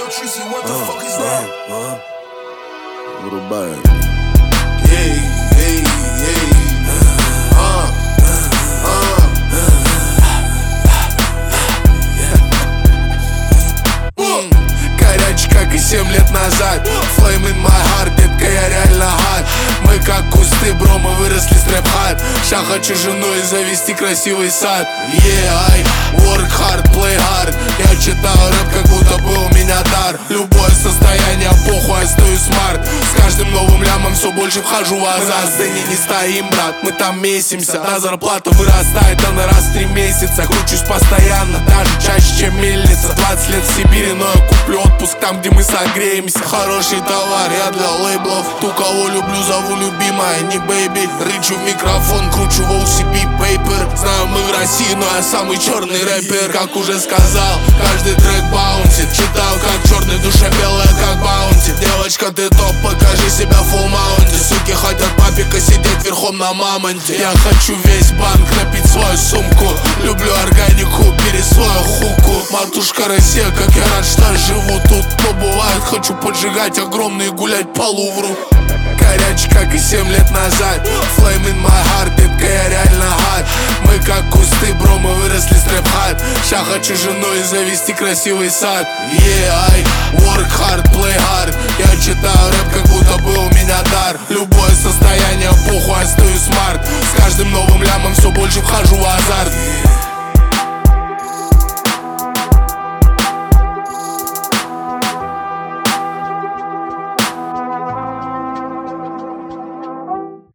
yo, Tracy, what the fuck is that? Вырубаем. Эй, эй, эй. Горячий, как и 7 лет назад. Flame in my heart, детка, я реально hard. Мы как кусты, бро, мы выросли с рэп-хард. Ща хочу жену и завести красивый сад. Yeah, I work hard, play hard. Я читаю рэп, как будто бы у меня дар. Любое состояние, похуй, я стою смарт. С каждым новым лямом все больше вхожу в азарт. В сцене не стоим, брат, мы там месимся. На зарплата вырастает, а на раз в 3 месяца. Кручусь постоянно, даже чаще, чем мельница. 20 лет в Сибири, но я куплю отпуск там, где мы согреемся. Хороший товар, я для лейблов. Ту, кого люблю, зову любимая, не бэйби. Рычу в микрофон, кручу в OCB Paper. Знаю, мы в России, но я самый черный рэпер. Как уже сказал, каждый трек баунсит. Читаю, как черный, душа белая, как баунти. Девочка, ты топ, покажи себя в full маунте. Суки хотят папика сидеть верхом на мамонте. Я хочу весь банк напить свою сумку. Люблю органику, бери свою хуку. Матушка Россия, как я рад, что живу тут. Но бывает, хочу поджигать огромные и гулять по Лувру. Горячий, как и 7 лет назад. Flame in my heart, детка, я реально hard. Мы как кусты, бро, мы выросли с рэп-хард. Ща хочу жену и завести красивый сад. Yeah, I work hard, play hard. Я читаю рэп, как будто бы у меня дар. Любое состояние, похуй, я стою смарт. С каждым новым лямом все больше вхожу в азарт.